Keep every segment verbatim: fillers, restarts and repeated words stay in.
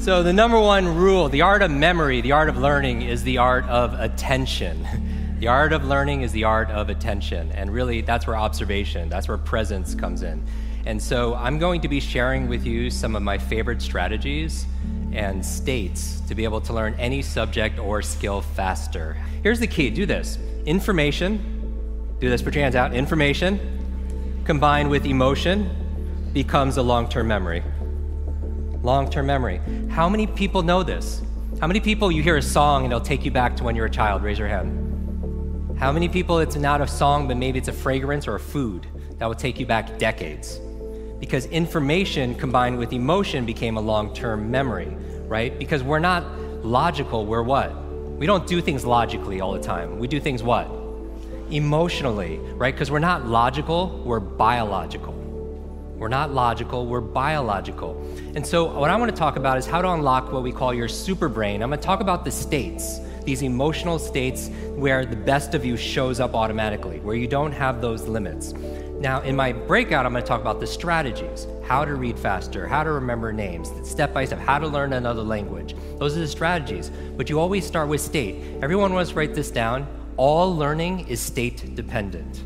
So the number one rule, the art of memory, the art of learning is the art of attention. The art of learning is the art of attention. And really, that's where observation, that's where presence comes in. And so I'm going to be sharing with you some of my favorite strategies and states to be able to learn any subject or skill faster. Here's the key, do this. Information, do this, put your hands out. Information combined with emotion becomes a long-term memory. Long-term memory. How many people know this? How many people, you hear a song and it'll take you back to when you were a child? Raise your hand. How many people it's not a song, but maybe it's a fragrance or a food that will take you back decades? Because information combined with emotion became a long-term memory, right? Because we're not logical, we're what? We don't do things logically all the time. We do things what? Emotionally, right? Because we're not logical, we're biological. We're not logical, we're biological. And so what I want to talk about is how to unlock what we call your super brain. I'm going to talk about the states, these emotional states where the best of you shows up automatically, where you don't have those limits. Now, in my breakout, I'm going to talk about the strategies, how to read faster, how to remember names, step by step, how to learn another language. Those are the strategies, but you always start with state. Everyone wants to write this down. All learning is state dependent.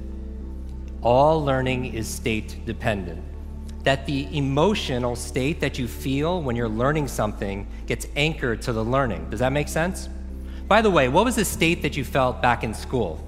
All learning is state dependent. That the emotional state that you feel when you're learning something gets anchored to the learning. Does that make sense? By the way, what was the state that you felt back in school?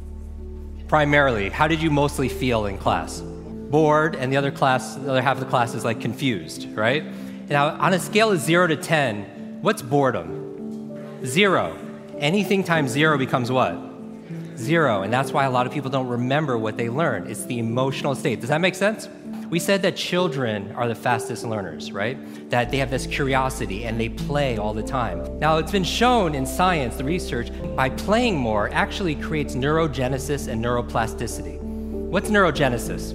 Primarily, how did you mostly feel in class? Bored, and the other class, the other half of the class is like confused, right? Now, on a scale of zero to ten, what's boredom? Zero. Anything times zero becomes what? Zero, and that's why a lot of people don't remember what they learned. It's the emotional state. Does that make sense? We said that children are the fastest learners, right? That they have this curiosity and they play all the time. Now, it's been shown in science, the research, by playing more actually creates neurogenesis and neuroplasticity. What's neurogenesis?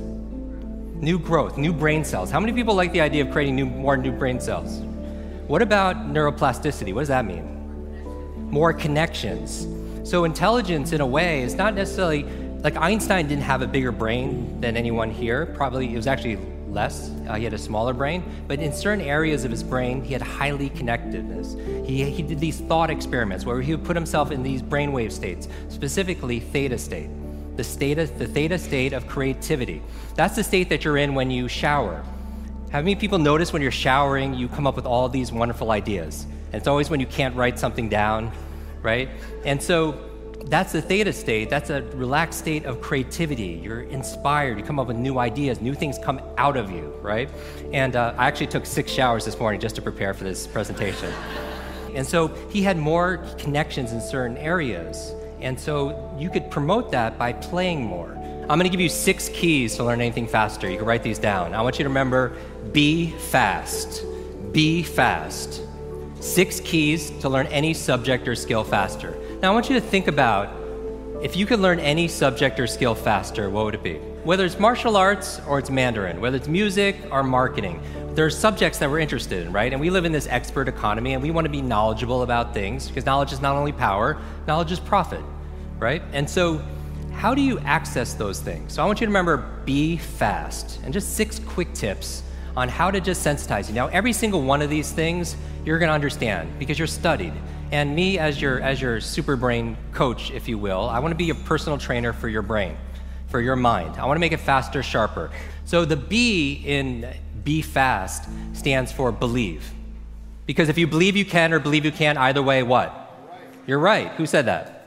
New growth, new brain cells. How many people like the idea of creating new, more new brain cells? What about neuroplasticity? What does that mean? More connections. So intelligence, in a way, is not necessarily, like Einstein didn't have a bigger brain than anyone here. Probably, it was actually less. Uh, he had a smaller brain. But in certain areas of his brain, he had highly connectedness. He, he did these thought experiments where he would put himself in these brainwave states, specifically theta state. The, state of, the theta state of creativity. That's the state that you're in when you shower. Have many people notice when you're showering, you come up with all these wonderful ideas? And it's always when you can't write something down, right? And so that's the theta state. That's a relaxed state of creativity. You're inspired. You come up with new ideas. New things come out of you, right? And uh, I actually took six showers this morning just to prepare for this presentation. And so he had more connections in certain areas. And so you could promote that by playing more. I'm going to give you six keys to learn anything faster. You can write these down. I want you to remember, be fast. Be fast. Six keys to learn any subject or skill faster. Now, I want you to think about, if you could learn any subject or skill faster, what would it be? Whether it's martial arts or it's Mandarin, whether it's music or marketing, there are subjects that we're interested in, right? And we live in this expert economy, and we want to be knowledgeable about things, because knowledge is not only power, knowledge is profit, right? And so, how do you access those things? So I want you to remember, be fast, and just six quick tips on how to just sensitize you. Now, every single one of these things, you're going to understand, because you're studied. And me, as your as your super brain coach, if you will, I want to be a personal trainer for your brain, for your mind. I want to make it faster, sharper. So the B in be fast stands for believe. Because if you believe you can or believe you can't, either way, what? You're right. Who said that?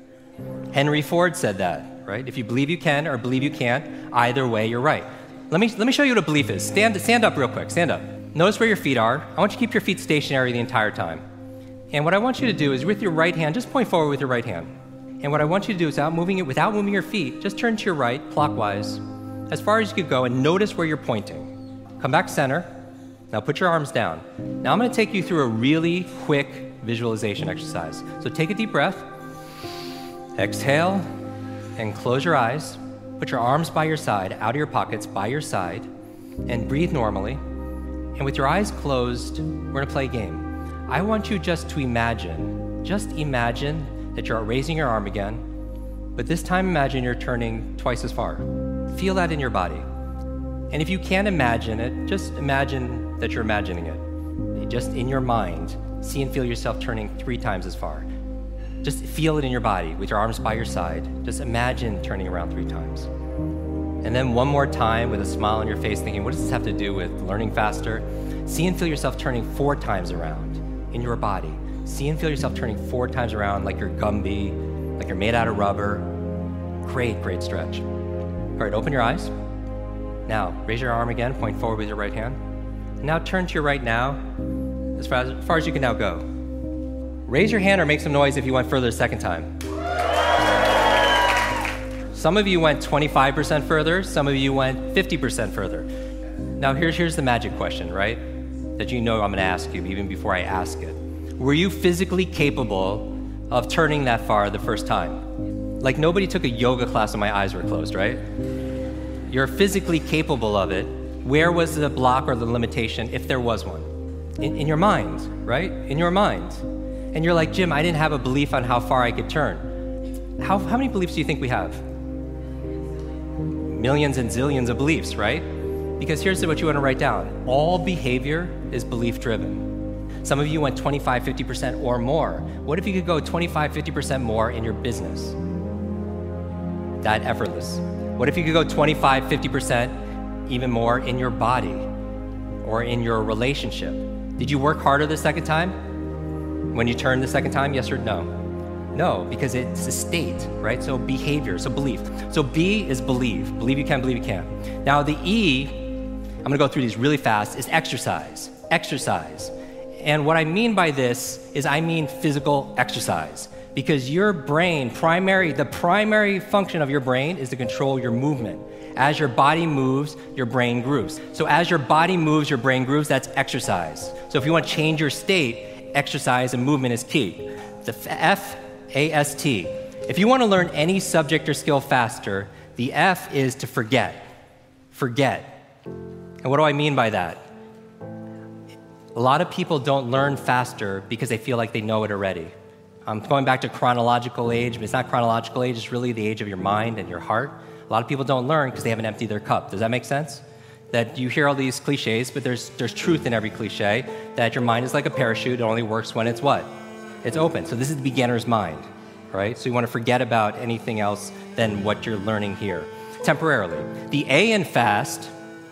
Henry Ford said that, right? If you believe you can or believe you can't, either way, you're right. Let me let me show you what a belief is. Stand stand up real quick. Stand up. Notice where your feet are. I want you to keep your feet stationary the entire time. And what I want you to do is with your right hand, just point forward with your right hand. And what I want you to do is without moving it, without moving your feet, just turn to your right, clockwise, as far as you could go, and notice where you're pointing. Come back center. Now put your arms down. Now I'm going to take you through a really quick visualization exercise. So take a deep breath. Exhale and close your eyes. Put your arms by your side, out of your pockets, by your side, and breathe normally. And with your eyes closed, we're going to play a game. I want you just to imagine, just imagine that you're raising your arm again, but this time imagine you're turning twice as far. Feel that in your body. And if you can't imagine it, just imagine that you're imagining it. just in your mind, see and feel yourself turning three times as far. Just feel it in your body with your arms by your side. Just imagine turning around three times. And then one more time with a smile on your face thinking, what does this have to do with learning faster? See and feel yourself turning four times around in your body. See and feel yourself turning four times around like you're Gumby, like you're made out of rubber. Great, great stretch. All right, open your eyes. Now, raise your arm again, point forward with your right hand. Now turn to your right now, as far as, as far as you can now go. Raise your hand or make some noise if you went further a second time. Some of you went twenty-five percent further, some of you went fifty percent further. Now here's, here's the magic question, right? That you know I'm gonna ask you even before I ask it. Were you physically capable of turning that far the first time? Like nobody took a yoga class and my eyes were closed, right? You're physically capable of it. Where was the block or the limitation, if there was one? In, in your mind, right? In your mind. And you're like, Jim, I didn't have a belief on how far I could turn. How, how many beliefs do you think we have? Millions and zillions of beliefs, right? Because here's what you want to write down. All behavior is belief-driven. Some of you went twenty-five, fifty percent or more. What if you could go twenty-five, fifty percent more in your business? That effortless. What if you could go twenty-five, fifty percent even more in your body or in your relationship? Did you work harder the second time? When you turned the second time, yes or no? No, because it's a state, right? So behavior, so belief. So B is believe. Believe you can, believe you can. Now the E, I'm gonna go through these really fast, is exercise. Exercise. And what I mean by this is I mean physical exercise. Because your brain, primary, the primary function of your brain is to control your movement. As your body moves, your brain grooves. So as your body moves, your brain grooves, that's exercise. So if you want to change your state, exercise and movement is key. The F A S T. If you want to learn any subject or skill faster, the F is to forget. Forget. And what do I mean by that? A lot of people don't learn faster because they feel like they know it already. I'm going back to chronological age, but it's not chronological age, it's really the age of your mind and your heart. A lot of people don't learn because they haven't emptied their cup. Does that make sense? That you hear all these cliches, but there's there's truth in every cliche, that your mind is like a parachute, it only works when it's what? It's open. So this is the beginner's mind, right? So you want to forget about anything else than what you're learning here, temporarily. The A in FAST,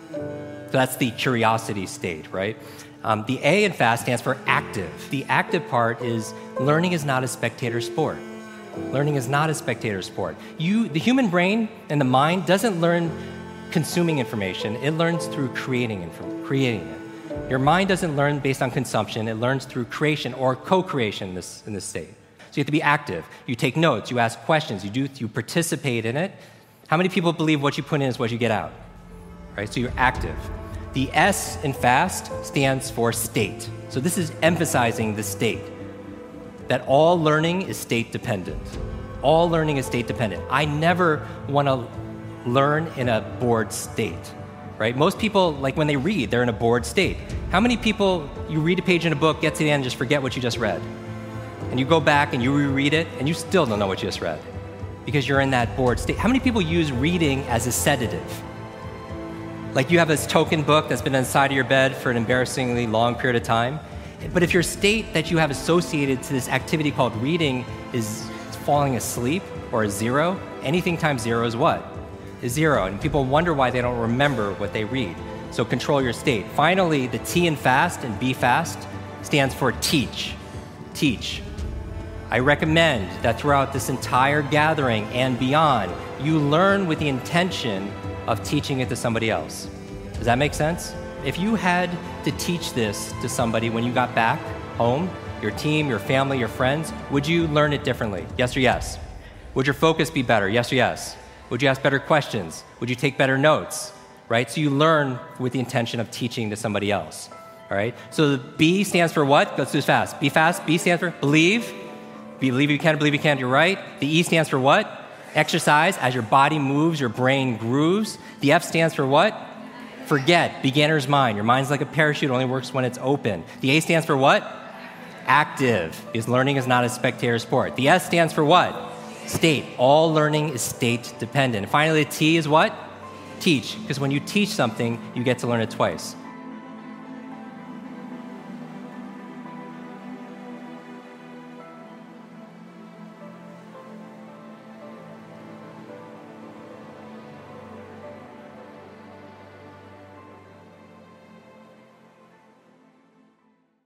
so that's the curiosity state, right? Um, the A in FAST stands for active. The active part is learning is not a spectator sport. Learning is not a spectator sport. You, the human brain and the mind doesn't learn consuming information. It learns through creating info, creating it. Your mind doesn't learn based on consumption. It learns through creation or co-creation in this, in this state. So you have to be active. You take notes. You ask questions. You do. You participate in it. How many people believe what you put in is what you get out? Right. So you're active. The S in FAST stands for state. So this is emphasizing the state, that all learning is state dependent. All learning is state dependent. I never want to learn in a bored state, right? Most people, like when they read, they're in a bored state. How many people, you read a page in a book, get to the end, and just forget what you just read? And you go back and you reread it, and you still don't know what you just read because you're in that bored state. How many people use reading as a sedative? Like you have this token book that's been inside of your bed for an embarrassingly long period of time. But if your state that you have associated to this activity called reading is falling asleep or a zero, anything times zero is what? Is zero. And people wonder why they don't remember what they read. So control your state. Finally, the T in FAST and B FAST stands for teach. Teach. I recommend that throughout this entire gathering and beyond, you learn with the intention of teaching it to somebody else. Does that make sense? If you had to teach this to somebody when you got back home, your team, your family, your friends, would you learn it differently? Yes or yes? Would your focus be better? Yes or yes? Would you ask better questions? Would you take better notes? Right? So you learn with the intention of teaching to somebody else. All right? So the B stands for what? Let's do this fast. B fast. B stands for believe. Believe you can, believe you can, you're right. The E stands for what? Exercise. As your body moves, your brain grooves. The F stands for what? Forget. Beginner's mind. Your mind's like a parachute, only works when it's open. The A stands for what? Active, because learning is not a spectator sport. The S stands for what? State. All learning is state dependent. And finally, the T is what? Teach, because when you teach something, you get to learn it twice.